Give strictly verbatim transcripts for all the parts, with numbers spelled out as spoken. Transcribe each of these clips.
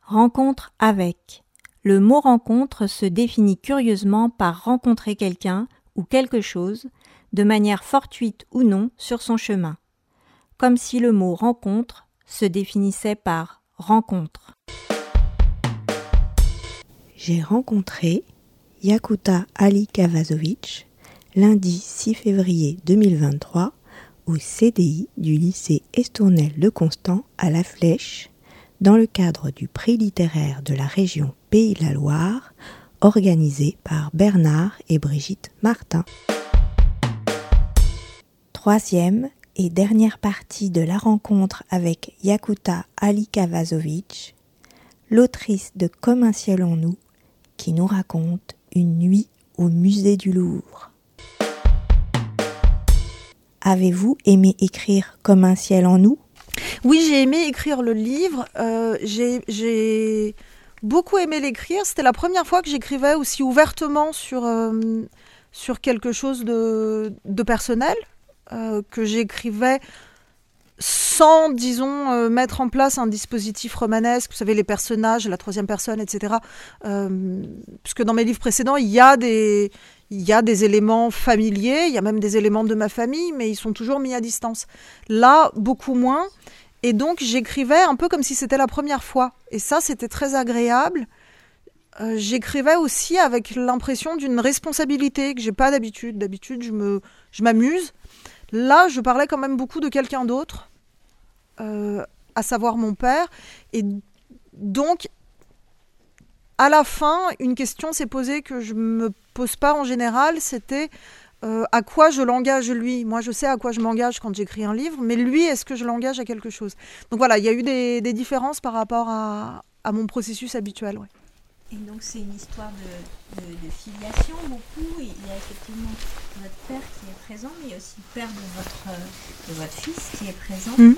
Rencontre avec. Le mot rencontre se définit curieusement par rencontrer quelqu'un ou quelque chose, de manière fortuite ou non, sur son chemin. Comme si le mot rencontre se définissait par rencontre. J'ai rencontré Yakuta Alikavazovic lundi six février deux mille vingt-trois au C D I du lycée Estournel de Constant à La Flèche, dans le cadre du prix littéraire de la région Pays de la Loire, organisé par Bernard et Brigitte Martin. Troisième et dernière partie de la rencontre avec Yakuta Alikavazovic, l'autrice de Comme un ciel en nous, qui nous raconte une nuit au musée du Louvre. Avez-vous aimé écrire Comme un ciel en nous ? Oui, j'ai aimé écrire le livre. Euh, j'ai, j'ai beaucoup aimé l'écrire. C'était la première fois que j'écrivais aussi ouvertement sur, euh, sur quelque chose de, de personnel, euh, que j'écrivais sans, disons, euh, mettre en place un dispositif romanesque. Vous savez, les personnages, la troisième personne, et cetera. Euh, puisque dans mes livres précédents, il y a des... Il y a des éléments familiers, il y a même des éléments de ma famille, mais ils sont toujours mis à distance. Là, beaucoup moins. Et donc, j'écrivais un peu comme si c'était la première fois. Et ça, c'était très agréable. Euh, j'écrivais aussi avec l'impression d'une responsabilité que j'ai pas d'habitude. D'habitude, je, me, je m'amuse. Là, je parlais quand même beaucoup de quelqu'un d'autre, euh, à savoir mon père. Et donc, à la fin, une question s'est posée que je me pose pas en général, c'était euh, à quoi je l'engage lui. Moi, je sais à quoi je m'engage quand j'écris un livre, mais lui, est-ce que je l'engage à quelque chose ? Donc voilà, il y a eu des, des différences par rapport à, à mon processus habituel. Ouais. Et donc c'est une histoire de, de, de filiation beaucoup. Il y a effectivement votre père qui est présent, mais il y a aussi le père de votre, de votre fils qui est présent. Mmh.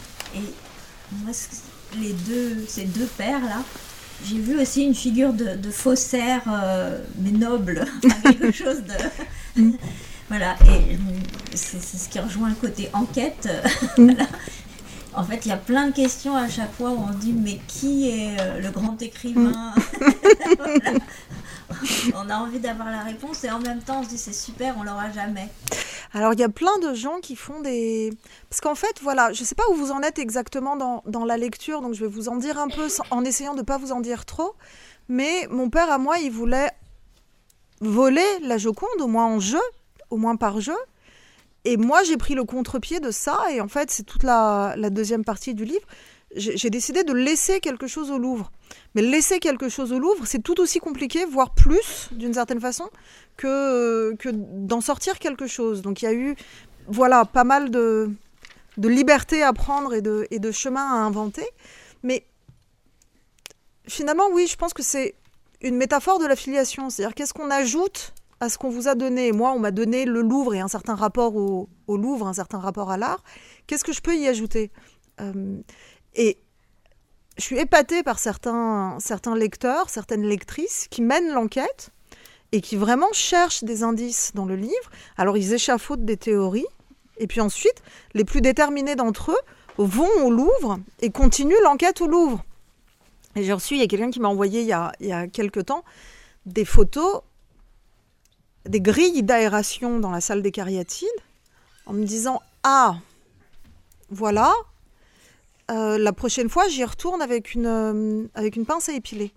Et moi, les deux, ces deux pères-là, j'ai vu aussi une figure de, de faussaire, euh, mais noble, quelque chose de... Mm. Voilà, et c'est, c'est ce qui rejoint le côté enquête. Mm. Voilà. En fait, il y a plein de questions à chaque fois où on dit, mais qui est euh, le grand écrivain ? Mm. Voilà. On a envie d'avoir la réponse et en même temps, on se dit, c'est super, on l'aura jamais. Alors, il y a plein de gens qui font des... Parce qu'en fait, voilà, je ne sais pas où vous en êtes exactement dans, dans la lecture, donc je vais vous en dire un peu sans, en essayant de ne pas vous en dire trop. Mais mon père, à moi, il voulait voler la Joconde, au moins en jeu, au moins par jeu. Et moi, j'ai pris le contre-pied de ça. Et en fait, c'est toute la, la deuxième partie du livre. J'ai, j'ai décidé de laisser quelque chose au Louvre. Mais laisser quelque chose au Louvre, c'est tout aussi compliqué, voire plus, d'une certaine façon, que, que d'en sortir quelque chose. Donc il y a eu voilà, pas mal de, de liberté à prendre et de, et de chemin à inventer. Mais finalement, oui, je pense que c'est une métaphore de la filiation. C'est-à-dire, qu'est-ce qu'on ajoute à ce qu'on vous a donné ? Moi, on m'a donné le Louvre et un certain rapport au, au Louvre, un certain rapport à l'art. Qu'est-ce que je peux y ajouter ? euh, Et je suis épatée par certains, certains lecteurs, certaines lectrices qui mènent l'enquête et qui vraiment cherchent des indices dans le livre. Alors, ils échafaudent des théories. Et puis ensuite, les plus déterminés d'entre eux vont au Louvre et continuent l'enquête au Louvre. Et j'ai reçu, il y a quelqu'un qui m'a envoyé il y a, il y a quelques temps des photos, des grilles d'aération dans la salle des cariatides, en me disant « Ah, voilà !» Euh, la prochaine fois, j'y retourne avec une, euh, avec une pince à épiler.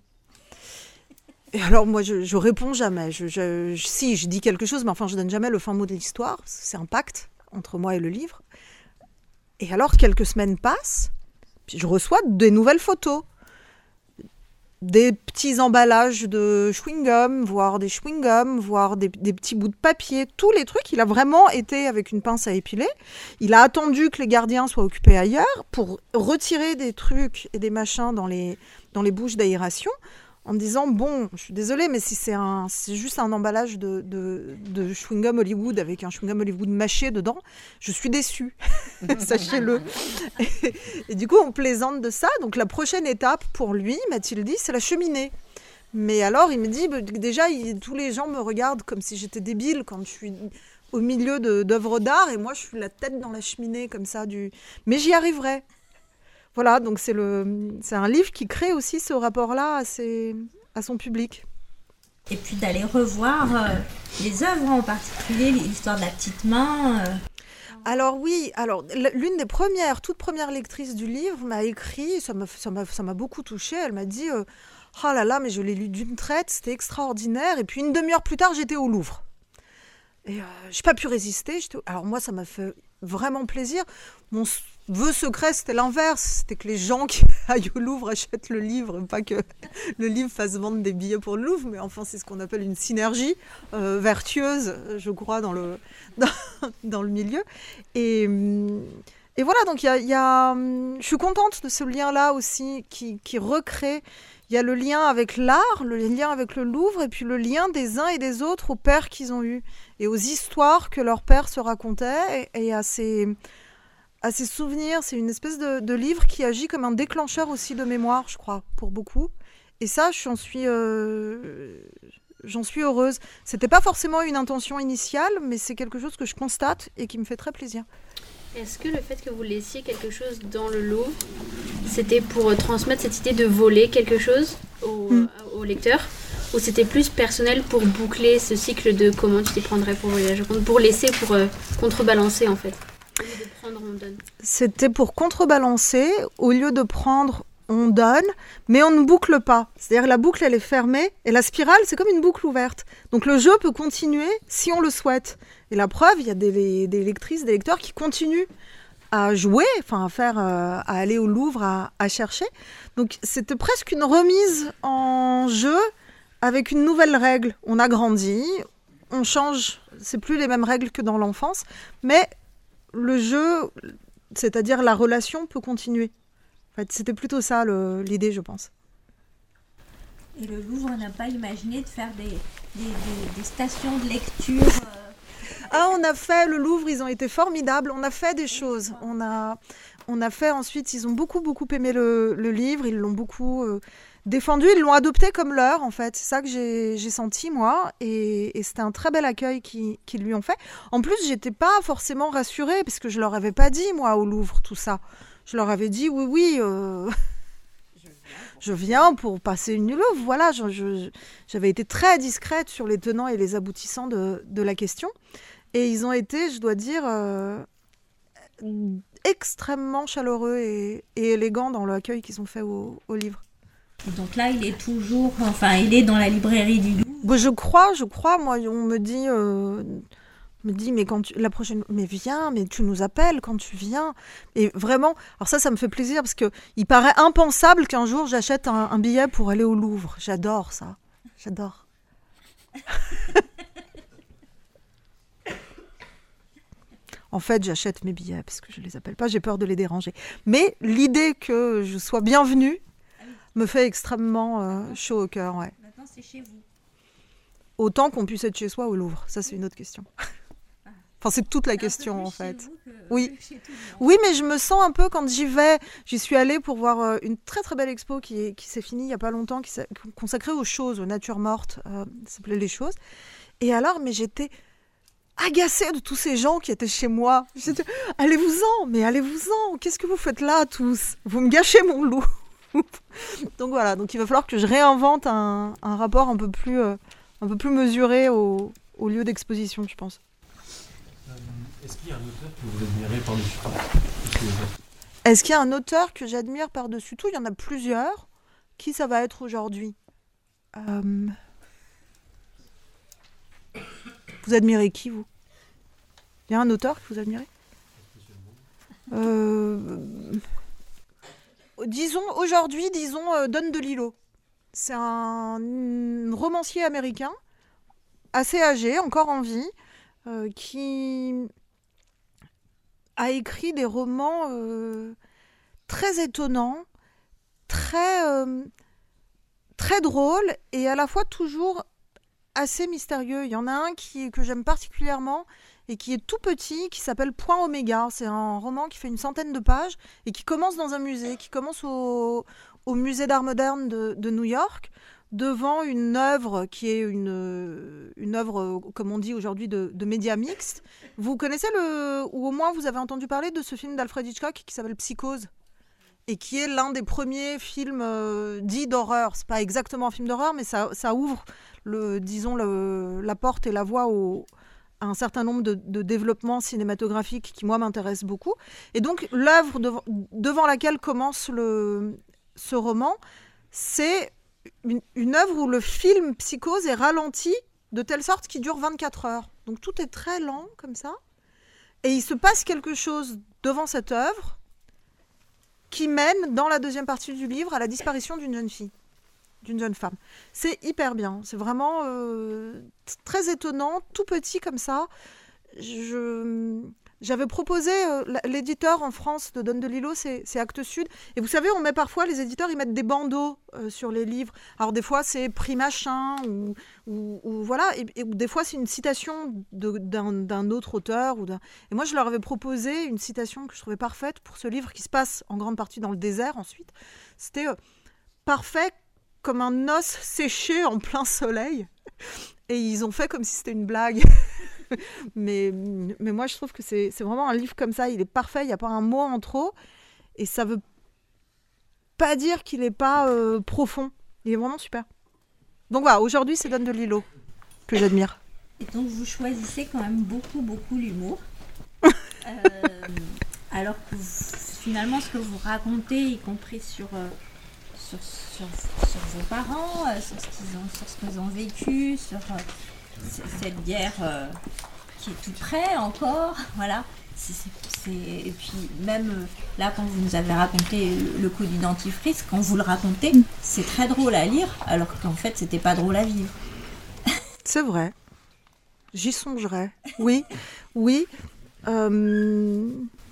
Et alors, moi, je, je réponds jamais. Je, je, je, si, je dis quelque chose, mais enfin, je donne jamais le fin mot de l'histoire. C'est un pacte entre moi et le livre. Et alors, quelques semaines passent, puis je reçois des nouvelles photos. Des petits emballages de chewing-gum, voire des chewing-gums, voire des, des petits bouts de papier, tous les trucs. Il a vraiment été avec une pince à épiler. Il a attendu que les gardiens soient occupés ailleurs pour retirer des trucs et des machins dans les, dans les bouches d'aération en me disant, bon, je suis désolée, mais si c'est, un, c'est juste un emballage de, de, de chewing-gum Hollywood avec un chewing-gum Hollywood mâché dedans, je suis déçue, sachez-le. Et, et du coup, on plaisante de ça. Donc, la prochaine étape pour lui, m'a-t-il dit, c'est la cheminée. Mais alors, il me dit, bah, déjà, il, tous les gens me regardent comme si j'étais débile quand je suis au milieu de, d'œuvres d'art et moi, je suis la tête dans la cheminée comme ça. Du... Mais j'y arriverai. voilà, donc c'est, le, c'est un livre qui crée aussi ce rapport-là à, ses, à son public. Et puis d'aller revoir euh, les œuvres, en particulier l'histoire de la petite main. Euh. Alors oui, alors l'une des premières, toutes premières lectrices du livre m'a écrit, ça m'a, ça m'a, ça m'a beaucoup touchée, elle m'a dit euh, « Oh là là, mais je l'ai lu d'une traite, c'était extraordinaire ». Et puis une demi-heure plus tard, j'étais au Louvre. Et euh, je n'ai pas pu résister. J'étais... Alors moi, ça m'a fait vraiment plaisir. Mon vœu secret, c'était l'inverse. C'était que les gens qui aillent au Louvre achètent le livre, pas que le livre fasse vendre des billets pour le Louvre. Mais enfin, c'est ce qu'on appelle une synergie euh, vertueuse, je crois, dans le, dans, dans le milieu. Et, et voilà, donc y a, y a, je suis contente de ce lien-là aussi qui, qui recrée. Il y a le lien avec l'art, le lien avec le Louvre, et puis le lien des uns et des autres aux pères qu'ils ont eus, et aux histoires que leurs pères se racontaient, et, et à, ces, à ces souvenirs. C'est une espèce de, de livre qui agit comme un déclencheur aussi de mémoire, je crois, pour beaucoup. Et ça, j'en suis, euh, j'en suis heureuse. C'était pas forcément une intention initiale, mais c'est quelque chose que je constate et qui me fait très plaisir. Est-ce que le fait que vous laissiez quelque chose dans le Louvre, c'était pour transmettre cette idée de voler quelque chose au, mmh. au lecteur, ou c'était plus personnel pour boucler ce cycle de comment tu t'y prendrais pour voler la Joconde, pour laisser, pour euh, contrebalancer en fait, au lieu de prendre, on donne? C'était pour contrebalancer, au lieu de prendre, on donne, mais on ne boucle pas. C'est-à-dire la boucle, elle est fermée, et la spirale, c'est comme une boucle ouverte. Donc le jeu peut continuer si on le souhaite. Et la preuve, il y a des, des lectrices, des lecteurs qui continuent à jouer, enfin à faire, euh, à aller au Louvre, à, à chercher. Donc c'était presque une remise en jeu avec une nouvelle règle. On a grandi, on change, c'est plus les mêmes règles que dans l'enfance, mais le jeu, c'est-à-dire la relation, peut continuer. En fait, c'était plutôt ça le, l'idée, je pense. Et le Louvre n'a pas imaginé de faire des, des, des, des stations de lecture euh... Ah, on a fait, le Louvre, ils ont été formidables, on a fait des choses. On a, on a fait ensuite, ils ont beaucoup, beaucoup aimé le, le livre, ils l'ont beaucoup euh, défendu, ils l'ont adopté comme leur, en fait. C'est ça que j'ai, j'ai senti, moi, et, et c'était un très bel accueil qu'ils, qu'ils lui ont fait. En plus, j'étais pas forcément rassurée, parce que je leur avais pas dit, moi, au Louvre, tout ça. Je leur avais dit, oui, oui, euh... je viens pour passer une nuit au Louvre. Voilà, je, je, j'avais été très discrète sur les tenants et les aboutissants de, de la question. Et ils ont été, je dois dire, euh, extrêmement chaleureux et, et élégants dans l'accueil qu'ils ont fait au, au livre. Et donc là, il est toujours, enfin, il est dans la librairie du Louvre. Bon, je crois, je crois. Moi, on me dit, euh, me dit, mais quand tu, la prochaine, mais viens, mais tu nous appelles quand tu viens. Et vraiment, alors ça, ça me fait plaisir parce que il paraît impensable qu'un jour j'achète un, un billet pour aller au Louvre. J'adore ça, j'adore. En fait, j'achète mes billets parce que je ne les appelle pas, j'ai peur de les déranger. Mais l'idée que je sois bienvenue ah oui. me fait extrêmement euh, chaud au cœur. Ouais. Maintenant, c'est chez vous. Autant qu'on puisse être chez soi au Louvre, ça c'est une autre question. Enfin, c'est toute la c'est question en fait. Que, oui. oui, mais je me sens un peu quand j'y vais. J'y suis allée pour voir euh, une très très belle expo qui, est, qui s'est finie il n'y a pas longtemps, qui s'est consacrée aux choses, aux natures mortes. Euh, ça s'appelait Les Choses. Et alors, mais j'étais agacée de tous ces gens qui étaient chez moi. J'étais, allez-vous-en, mais allez-vous-en. Qu'est-ce que vous faites là tous? Vous me gâchez mon loup. Donc voilà, donc il va falloir que je réinvente un, un rapport un peu plus, euh, un peu plus mesuré au, au lieu d'exposition, je pense. Euh, est-ce qu'il y a un auteur que vous admirez par-dessus tout? Est-ce qu'il y a un auteur que j'admire par-dessus tout? Il y en a plusieurs. Qui ça va être aujourd'hui? euh... Vous admirez qui, vous? Il y a un auteur que vous admirez? euh... Disons, aujourd'hui, disons euh, Don DeLillo. C'est un romancier américain, assez âgé, encore en vie, euh, qui a écrit des romans euh, très étonnants, très, euh, très drôles et à la fois toujours assez mystérieux. Il y en a un qui, que j'aime particulièrement et qui est tout petit, qui s'appelle Point Oméga. C'est un roman qui fait une centaine de pages et qui commence dans un musée, qui commence au, au musée d'art moderne de, de New York, devant une œuvre qui est une, une œuvre, comme on dit aujourd'hui, de, de médias mixtes. Vous connaissez, le, ou au moins vous avez entendu parler de ce film d'Alfred Hitchcock qui s'appelle Psychose? et qui est l'un des premiers films euh, dits d'horreur. C'est pas exactement un film d'horreur, mais ça, ça ouvre, le, disons, le, la porte et la voie au, à un certain nombre de, de développements cinématographiques qui, moi, m'intéressent beaucoup. Et donc, l'œuvre devant, devant laquelle commence le, ce roman, c'est une, une œuvre où le film Psychose est ralenti de telle sorte qu'il dure vingt-quatre heures. Donc, tout est très lent, comme ça. Et il se passe quelque chose devant cette œuvre qui mène, dans la deuxième partie du livre, à la disparition d'une jeune fille, d'une jeune femme. C'est hyper bien. C'est vraiment euh, très étonnant, tout petit comme ça. Je... J'avais proposé, euh, l'éditeur en France de Don DeLillo, c'est, c'est Actes Sud. Et vous savez, on met parfois, les éditeurs, ils mettent des bandeaux euh, sur les livres. Alors des fois, c'est prix machin, ou, ou, ou voilà. Et, et des fois, c'est une citation de, d'un, d'un autre auteur. Ou d'un... Et moi, je leur avais proposé une citation que je trouvais parfaite pour ce livre qui se passe en grande partie dans le désert ensuite. C'était euh, parfait comme un os séché en plein soleil. Et ils ont fait comme si c'était une blague. mais, mais moi, je trouve que c'est, c'est vraiment un livre comme ça. Il est parfait, il n'y a pas un mot en trop. Et ça ne veut pas dire qu'il n'est pas euh, profond. Il est vraiment super. Donc voilà, aujourd'hui, c'est Don DeLillo que j'admire. Et donc, vous choisissez quand même beaucoup, beaucoup l'humour. euh, alors que vous, finalement, ce que vous racontez, y compris sur... Euh, Sur, sur, sur vos parents, euh, sur, ce qu'ils ont, sur ce qu'ils ont vécu, sur euh, c- cette guerre euh, qui est tout près encore, voilà. C'est, c'est, c'est... Et puis même euh, là, quand vous nous avez raconté le, le coup du dentifrice, quand vous le racontez, c'est très drôle à lire, alors qu'en fait, c'était pas drôle à vivre. C'est vrai. J'y songerai. Oui, oui. Euh...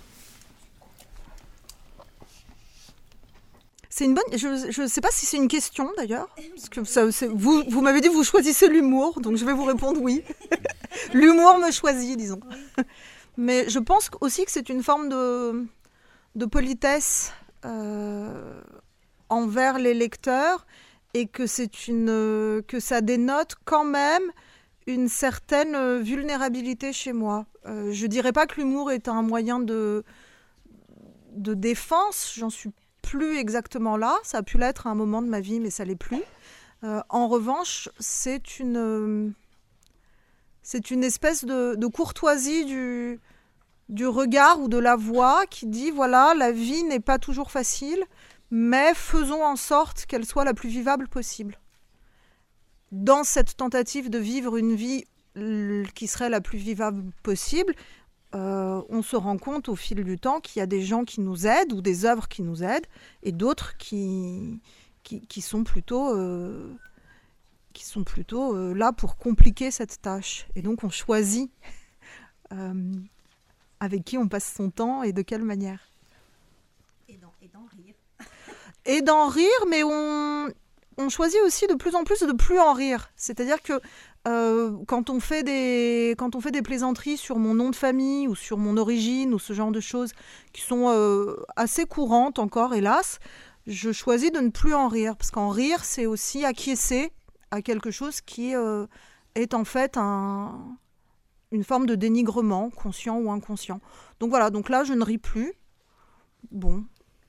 C'est une bonne. Je ne sais pas si c'est une question d'ailleurs. Parce que ça, c'est, vous, vous m'avez dit que vous choisissez l'humour, donc je vais vous répondre oui. L'humour me choisit, disons. Mais je pense aussi que c'est une forme de, de politesse euh, envers les lecteurs et que, c'est une, que ça dénote quand même une certaine vulnérabilité chez moi. Euh, je ne dirais pas que l'humour est un moyen de, de défense, j'en suis plus exactement là, ça a pu l'être à un moment de ma vie, mais ça l'est plus. Euh, en revanche, c'est une, euh, c'est une espèce de, de courtoisie du, du regard ou de la voix qui dit, voilà, la vie n'est pas toujours facile, mais faisons en sorte qu'elle soit la plus vivable possible. Dans cette tentative de vivre une vie qui serait la plus vivable possible, Euh, on se rend compte au fil du temps qu'il y a des gens qui nous aident ou des œuvres qui nous aident et d'autres qui, qui, qui sont plutôt, euh, qui sont plutôt euh, là pour compliquer cette tâche. Et donc on choisit euh, avec qui on passe son temps et de quelle manière. Et d'en, et d'en rire. Et d'en rire, mais on, on choisit aussi de plus en plus de ne plus en rire. C'est-à-dire que Euh, quand on fait des quand on fait des plaisanteries sur mon nom de famille ou sur mon origine ou ce genre de choses qui sont euh, assez courantes encore, hélas, je choisis de ne plus en rire parce qu'en rire c'est aussi acquiescer à quelque chose qui euh, est en fait un, une forme de dénigrement conscient ou inconscient. Donc voilà, donc là je ne ris plus. Bon.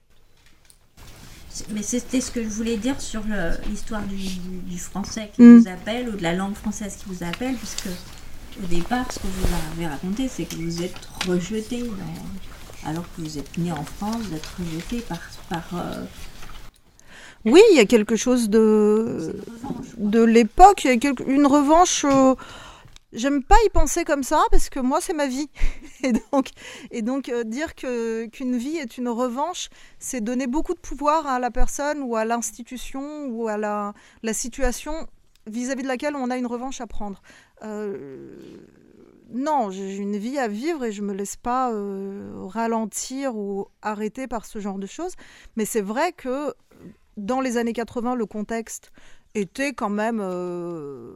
Mais c'était ce que je voulais dire sur le, l'histoire du, du, du français qui Mm. vous appelle, ou de la langue française qui vous appelle, puisque au départ, ce que vous avez raconté, c'est que vous êtes rejeté, dans, alors que vous êtes né en France, vous êtes rejeté par... par euh... Oui, il y a quelque chose de, de l'époque, il y a quelque, une revanche... Euh... J'aime pas y penser comme ça parce que moi c'est ma vie et donc, et donc euh, dire que, qu'une vie est une revanche, c'est donner beaucoup de pouvoir à la personne ou à l'institution ou à la, la situation vis-à-vis de laquelle on a une revanche à prendre. Euh, non, j'ai une vie à vivre et je me laisse pas euh, ralentir ou arrêter par ce genre de choses. Mais c'est vrai que dans les années quatre-vingts, le contexte était quand même... Euh,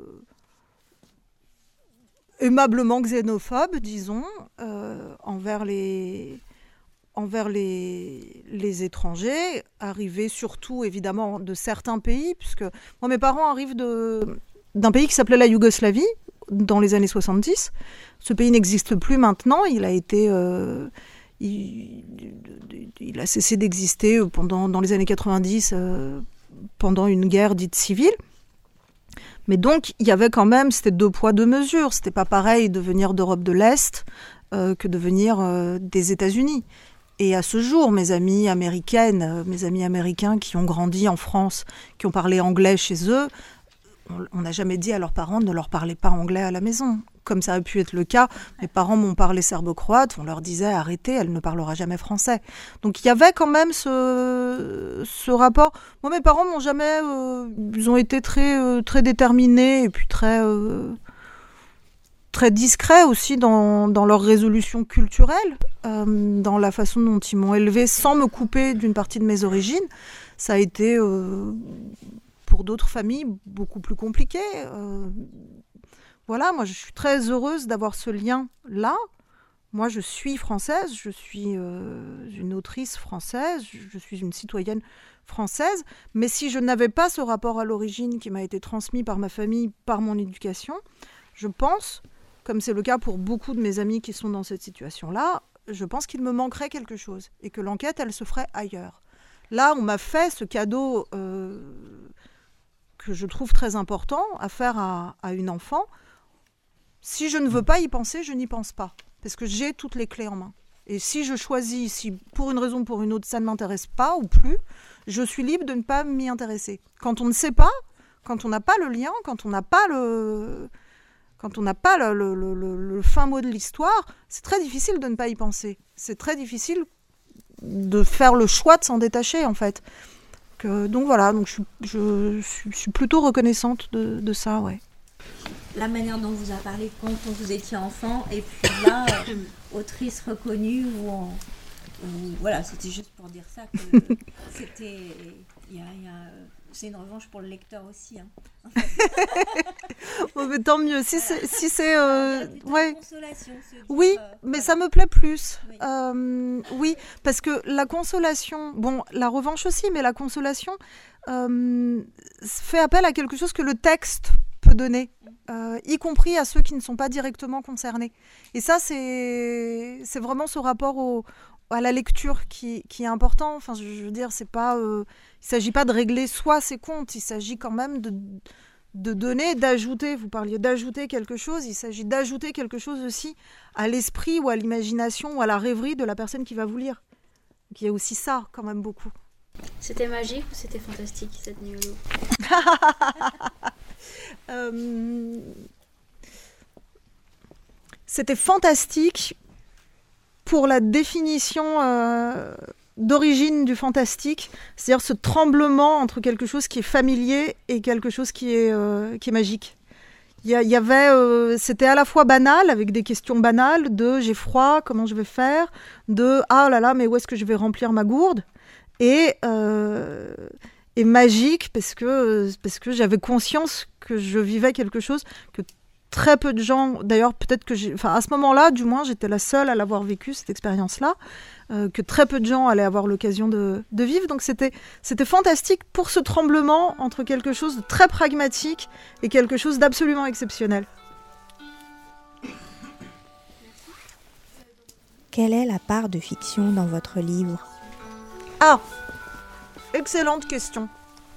aimablement xénophobe, disons, euh, envers les envers les les étrangers, arrivés surtout évidemment de certains pays, puisque moi mes parents arrivent de d'un pays qui s'appelait la Yougoslavie dans les années soixante-dix. Ce pays n'existe plus maintenant, il a été euh, il, il a cessé d'exister pendant, dans les années quatre-vingt-dix, euh, pendant une guerre dite civile. Mais donc, il y avait quand même, c'était deux poids, deux mesures. C'était pas pareil de venir d'Europe de l'Est euh, que de venir euh, des États-Unis. Et à ce jour, mes amies américaines, euh, mes amis américains qui ont grandi en France, qui ont parlé anglais chez eux, on n'a jamais dit à leurs parents ne leur parlez pas anglais à la maison. Comme ça a pu être le cas, mes parents m'ont parlé serbo-croate, on leur disait arrêtez, elle ne parlera jamais français. Donc il y avait quand même ce, ce rapport. Moi, mes parents m'ont jamais, euh, ils ont été très, euh, très déterminés et puis très, euh, très discrets aussi dans, dans leur résolution culturelle, euh, dans la façon dont ils m'ont élevée, sans me couper d'une partie de mes origines. Ça a été euh, pour d'autres familles beaucoup plus compliqué. Euh, Voilà, moi je suis très heureuse d'avoir ce lien-là. Moi je suis française, je suis euh, une autrice française, je suis une citoyenne française, mais si je n'avais pas ce rapport à l'origine qui m'a été transmis par ma famille, par mon éducation, je pense, comme c'est le cas pour beaucoup de mes amis qui sont dans cette situation-là, je pense qu'il me manquerait quelque chose et que l'enquête, elle se ferait ailleurs. Là, on m'a fait ce cadeau euh, que je trouve très important à faire à, à une enfant. Si je ne veux pas y penser, je n'y pense pas. Parce que j'ai toutes les clés en main. Et si je choisis, si pour une raison ou pour une autre, ça ne m'intéresse pas ou plus, je suis libre de ne pas m'y intéresser. Quand on ne sait pas, quand on n'a pas le lien, quand on n'a pas le, quand on n'a pas le, le, le, le, le fin mot de l'histoire, c'est très difficile de ne pas y penser. C'est très difficile de faire le choix de s'en détacher, en fait. Que, donc voilà, donc je, je, je suis plutôt reconnaissante de, de ça, ouais. La manière dont vous a parlé quand vous étiez enfant, et puis là, euh, autrice reconnue, ou, en, ou voilà, c'était juste pour dire ça que c'était, y a, y a, c'est une revanche pour le lecteur aussi. Hein, en fait. Oh, mais tant mieux, si c'est, si c'est, euh, ouais. Consolation, se dire, oui, euh, mais voilà. ça me plaît plus. Oui. Euh, oui, parce que la consolation, bon, la revanche aussi, mais la consolation euh, fait appel à quelque chose que le texte peut donner. Euh, y compris à ceux qui ne sont pas directement concernés. Et ça, c'est, c'est vraiment ce rapport au, à la lecture qui, qui est important. Enfin, je, je veux dire, c'est pas, euh, il ne s'agit pas de régler soi ses comptes, il s'agit quand même de, de donner, d'ajouter. Vous parliez d'ajouter quelque chose, il s'agit d'ajouter quelque chose aussi à l'esprit ou à l'imagination ou à la rêverie de la personne qui va vous lire. Donc, il y a aussi ça, quand même, beaucoup. C'était magique ou c'était fantastique, cette nuit au Louvre? Euh, c'était fantastique pour la définition euh, d'origine du fantastique, c'est-à-dire ce tremblement entre quelque chose qui est familier et quelque chose qui est, euh, qui est magique. Il y, y avait, euh, c'était à la fois banal, avec des questions banales, de j'ai froid, comment je vais faire, de ah là là, mais où est-ce que je vais remplir ma gourde, et euh, et magique parce que, parce que j'avais conscience que je vivais quelque chose que très peu de gens, d'ailleurs peut-être que j'ai, enfin à ce moment-là du moins j'étais la seule à l'avoir vécu cette expérience-là, euh, que très peu de gens allaient avoir l'occasion de, de vivre, donc c'était, c'était fantastique pour ce tremblement entre quelque chose de très pragmatique et quelque chose d'absolument exceptionnel. Quelle est la part de fiction dans votre livre ? Ah, excellente question.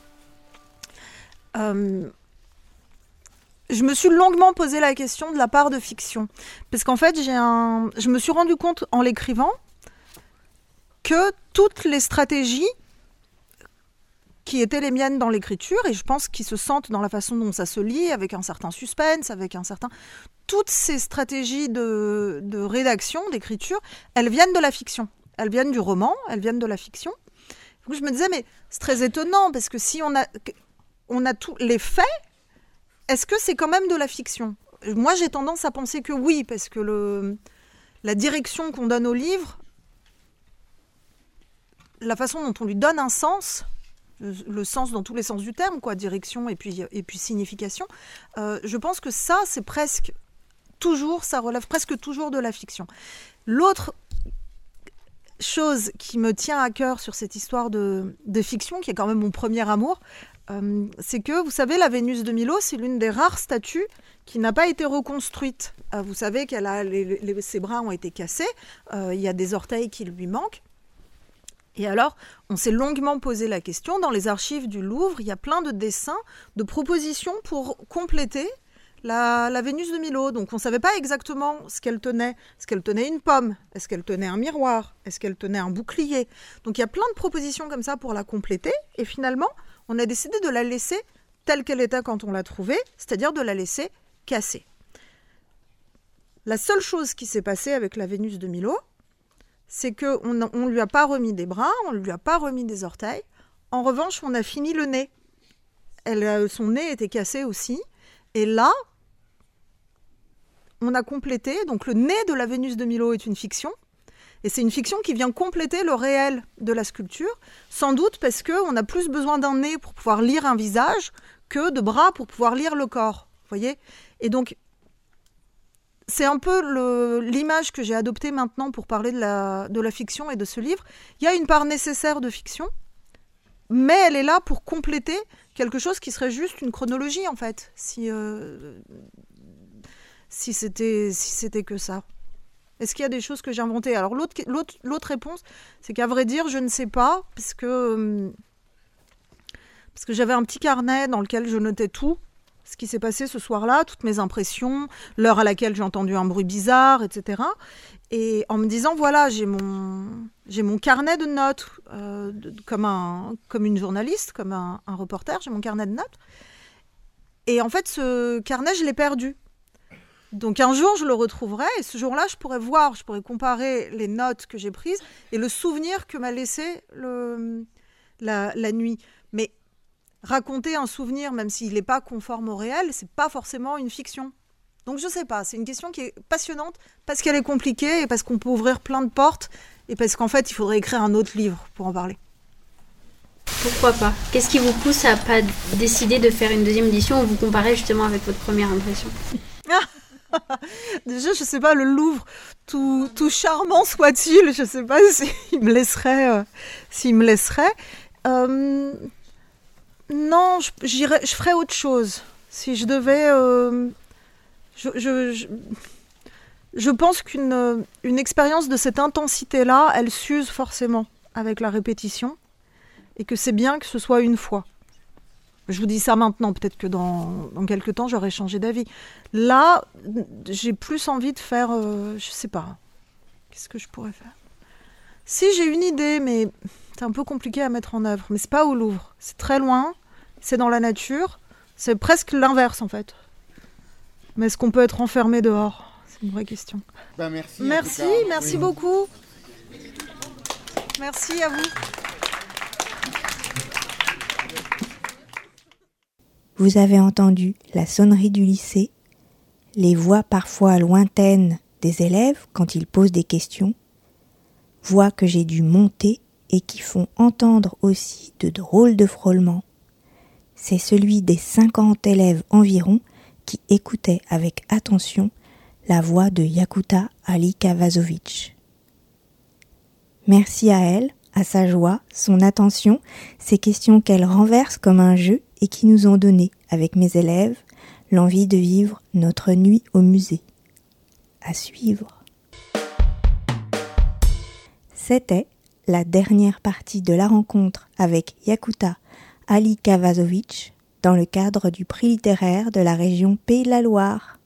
Euh, je me suis longuement posé la question de la part de fiction. Parce qu'en fait, j'ai un... je me suis rendu compte en l'écrivant que toutes les stratégies qui étaient les miennes dans l'écriture, et je pense qu'ils se sentent dans la façon dont ça se lit, avec un certain suspense, avec un certain... Toutes ces stratégies de, de rédaction, d'écriture, elles viennent de la fiction. Elles viennent du roman, elles viennent de la fiction. Donc je me disais, mais c'est très étonnant, parce que si on a, on a tous les faits, est-ce que c'est quand même de la fiction ? Moi, j'ai tendance à penser que oui, parce que le, la direction qu'on donne au livre, la façon dont on lui donne un sens, le, le sens dans tous les sens du terme, quoi, direction et puis, et puis signification, euh, je pense que ça, c'est presque toujours, ça relève presque toujours de la fiction. L'autre chose qui me tient à cœur sur cette histoire de, de fiction, qui est quand même mon premier amour, Euh, c'est que, vous savez, la Vénus de Milo, c'est l'une des rares statues qui n'a pas été reconstruite. Euh, vous savez qu'elle a les, les, ses bras ont été cassés, euh, il y a des orteils qui lui manquent. Et alors, on s'est longuement posé la question. Dans les archives du Louvre, il y a plein de dessins, de propositions pour compléter la, la Vénus de Milo. Donc, on ne savait pas exactement ce qu'elle tenait. Est-ce qu'elle tenait une pomme? Est-ce qu'elle tenait un miroir? Est-ce qu'elle tenait un bouclier? Donc, il y a plein de propositions comme ça pour la compléter. Et finalement, on a décidé de la laisser telle qu'elle était quand on l'a trouvée, c'est-à-dire de la laisser cassée. La seule chose qui s'est passée avec la Vénus de Milo, c'est qu'on ne lui a pas remis des bras, on ne lui a pas remis des orteils. En revanche, on a fini le nez. Elle, son nez était cassé aussi. Et là, on a complété. Donc le nez de la Vénus de Milo est une fiction. Et c'est une fiction qui vient compléter le réel de la sculpture. Sans doute parce qu'on a plus besoin d'un nez pour pouvoir lire un visage que de bras pour pouvoir lire le corps. Vous voyez ? Et donc, c'est un peu le, l'image que j'ai adoptée maintenant pour parler de la, de la fiction et de ce livre. Il y a une part nécessaire de fiction, mais elle est là pour compléter quelque chose qui serait juste une chronologie, en fait, si, euh, si, c'était, si c'était que ça. Est-ce qu'il y a des choses que j'ai inventées ? Alors, l'autre, l'autre, l'autre réponse, c'est qu'à vrai dire, je ne sais pas, parce que, parce que j'avais un petit carnet dans lequel je notais tout. Ce qui s'est passé ce soir-là, toutes mes impressions, l'heure à laquelle j'ai entendu un bruit bizarre, et cetera. Et en me disant, voilà, j'ai mon, j'ai mon carnet de notes, euh, de, comme, un, comme une journaliste, comme un, un reporter, j'ai mon carnet de notes. Et en fait, ce carnet, je l'ai perdu. Donc un jour, je le retrouverai, et ce jour-là, je pourrais voir, je pourrais comparer les notes que j'ai prises et le souvenir que m'a laissé le, la, la nuit. Mais raconter un souvenir, même s'il n'est pas conforme au réel, c'est pas forcément une fiction. Donc je sais pas, c'est une question qui est passionnante parce qu'elle est compliquée et parce qu'on peut ouvrir plein de portes et parce qu'en fait, il faudrait écrire un autre livre pour en parler. Pourquoi pas ? Qu'est-ce qui vous pousse à pas décider de faire une deuxième édition ou vous comparer justement avec votre première impression ? Déjà, je sais pas, le Louvre, tout, tout charmant soit-il, je sais pas s'il me laisserait... Euh, s'il me laisserait. Euh... Non, je, j'irais, je ferais autre chose. Si je devais... Euh, je, je, je, je pense qu'une une expérience de cette intensité-là, elle s'use forcément avec la répétition. Et que c'est bien que ce soit une fois. Je vous dis ça maintenant, peut-être que dans, dans quelques temps, j'aurais changé d'avis. Là, j'ai plus envie de faire... Euh, je sais pas. Qu'est-ce que je pourrais faire ? Si, j'ai une idée, mais... C'est un peu compliqué à mettre en œuvre, mais c'est pas au Louvre. C'est très loin, c'est dans la nature. C'est presque l'inverse, en fait. Mais est-ce qu'on peut être enfermé dehors ? C'est une vraie question. Ben merci. Merci, merci oui. beaucoup. Merci à vous. Vous avez entendu la sonnerie du lycée, les voix parfois lointaines des élèves quand ils posent des questions, voix que j'ai dû monter et qui font entendre aussi de drôles de frôlements. C'est celui des cinquante élèves environ qui écoutaient avec attention la voix de Yakuta Ali-Kavazovic. Merci à elle, à sa joie, son attention, ces questions qu'elle renverse comme un jeu et qui nous ont donné, avec mes élèves, l'envie de vivre notre nuit au musée. À suivre. C'était la dernière partie de la rencontre avec Yakuta Ali-Kavazovic dans le cadre du prix littéraire de la région Pays de la Loire.